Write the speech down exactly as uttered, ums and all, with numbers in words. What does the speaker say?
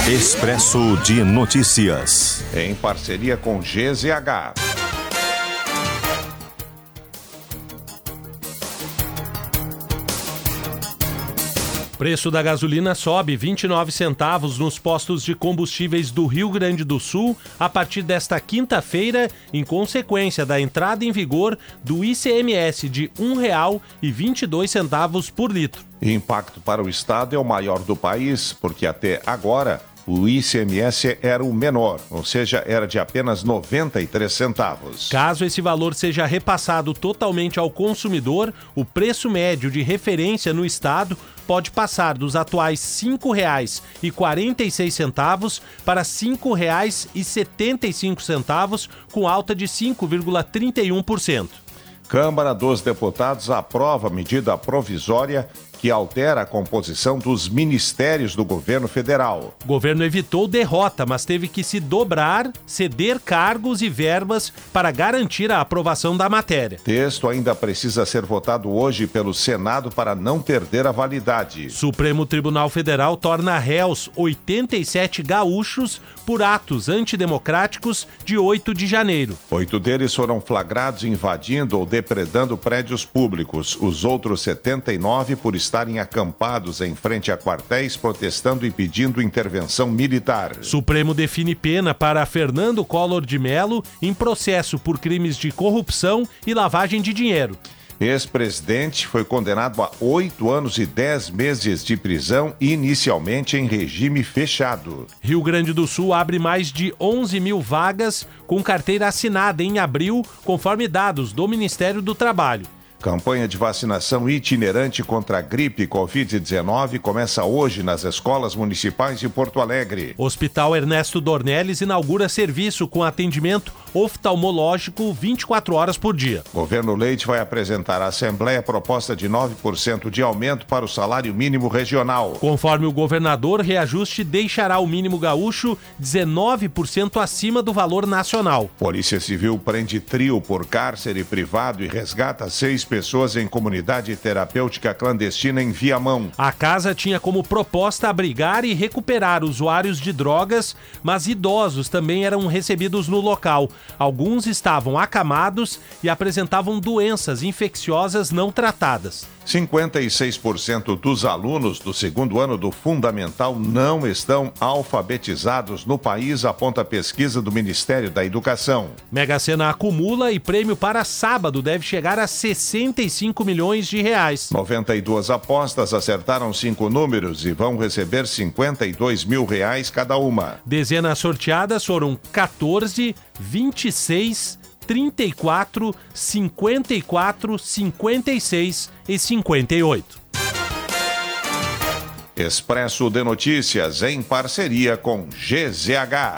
Expresso de Notícias. Em parceria com G Z H. Preço da gasolina sobe vinte e nove centavos nos postos de combustíveis do Rio Grande do Sul a partir desta quinta-feira, em consequência da entrada em vigor do I C M S de um real e vinte e dois centavos por litro. O impacto para o estado é o maior do país, porque até agora o I C M S era o menor, ou seja, era de apenas noventa e três centavos. Caso esse valor seja repassado totalmente ao consumidor, o preço médio de referência no estado pode passar dos atuais cinco reais e quarenta e seis centavos para cinco reais e setenta e cinco centavos, com alta de cinco vírgula trinta e um por cento. Câmara dos Deputados aprova medida provisória que altera a composição dos ministérios do governo federal. O governo evitou derrota, mas teve que se dobrar, ceder cargos e verbas para garantir a aprovação da matéria. O texto ainda precisa ser votado hoje pelo Senado para não perder a validade. Supremo Tribunal Federal torna réus oitenta e sete gaúchos por atos antidemocráticos de oito de janeiro. Oito deles foram flagrados invadindo ou depredando prédios públicos. Os outros setenta e nove por estarem acampados em frente a quartéis protestando e pedindo intervenção militar. Supremo define pena para Fernando Collor de Mello em processo por crimes de corrupção e lavagem de dinheiro. Ex-presidente foi condenado a oito anos e dez meses de prisão, inicialmente em regime fechado. Rio Grande do Sul abre mais de onze mil vagas com carteira assinada em abril, conforme dados do Ministério do Trabalho. Campanha de vacinação itinerante contra a gripe covid dezenove começa hoje nas escolas municipais de Porto Alegre. Hospital Ernesto Dornelles inaugura serviço com atendimento oftalmológico vinte e quatro horas por dia. Governo Leite vai apresentar à Assembleia proposta de nove por cento de aumento para o salário mínimo regional. Conforme o governador, reajuste deixará o mínimo gaúcho dezenove por cento acima do valor nacional. Polícia Civil prende trio por cárcere privado e resgata seis pessoas em comunidade terapêutica clandestina em Viamão. A casa tinha como proposta abrigar e recuperar usuários de drogas, mas idosos também eram recebidos no local. Alguns estavam acamados e apresentavam doenças infecciosas não tratadas. cinquenta e seis por cento dos alunos do segundo ano do Fundamental não estão alfabetizados no país, aponta a pesquisa do Ministério da Educação. Mega Sena acumula e prêmio para sábado deve chegar a sessenta e cinco milhões de reais. noventa e duas apostas acertaram cinco números e vão receber cinquenta e dois mil reais cada uma. Dezenas sorteadas foram quatorze, vinte e seis, trinta e quatro, cinquenta e quatro, cinquenta e seis e cinquenta e oito. Expresso de Notícias em parceria com G Z H.